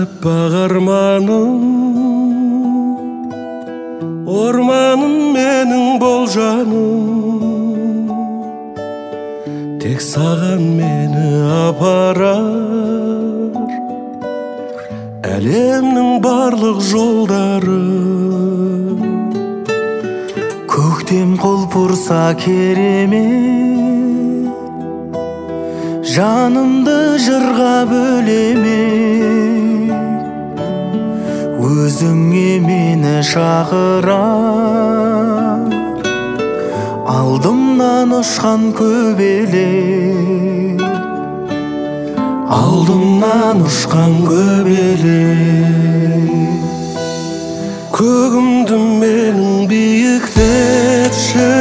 аппақ арманым, орманым менің бол жаным, тек саған мені апарар әлемнің барлық жолдары. Көктем құлпырса керемет, жанымды жырға бөлемек, өзіңе мені шақырар алдымнан ұшқан көбелек, алдымнан ұшқан көбелек. Көгімді менің биіктетші,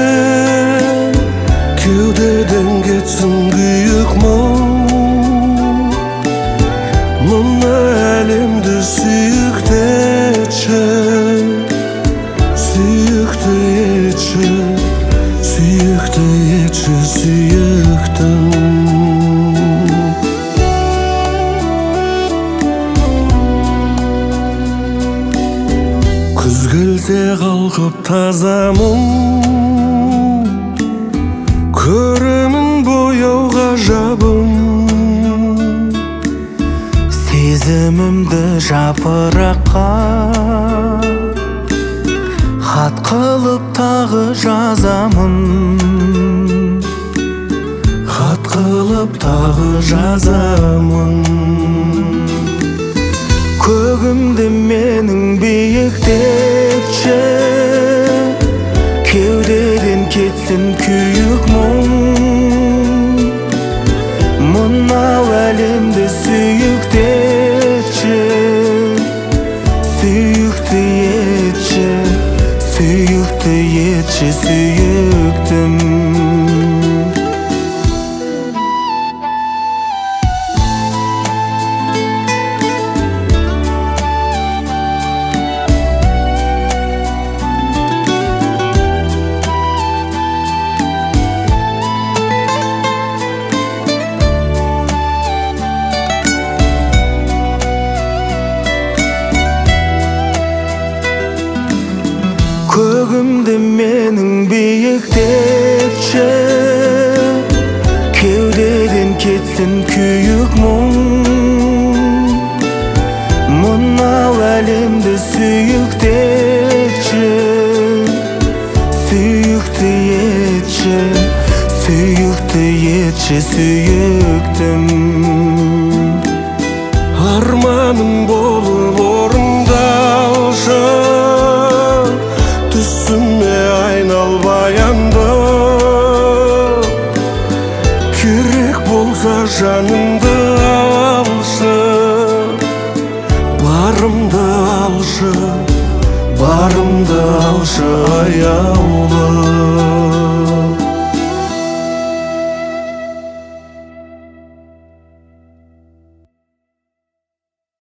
кеудеден кетсін күйік мұң, мына әлемді сүйікті етші, сүйікті етші, сүйікті етші, сүйіктім. Күз келсе қалқып тазамын, көремін бояу ғажабын, сезімімді жапыраққа хат қылып тағы жазамын, хат қылып тағы жазамын. Көгімді менің биіктетші, кеудеден кетсін күйік мұң, мынау әлемді сүйікті етші, сүйікті етші, сүйікті етші, сүйіктім. Көгімді менің биіктетші, кеудеден кетсін күйік мұң, мынау әлемді сүйікті етші, сүйікті етші, сүйікті етші, сүйіктім. Арманым болып орындалшы, түсіме айналбай анда, керек болса жанымды алшы, барымды алшы, барымды алшы аяу.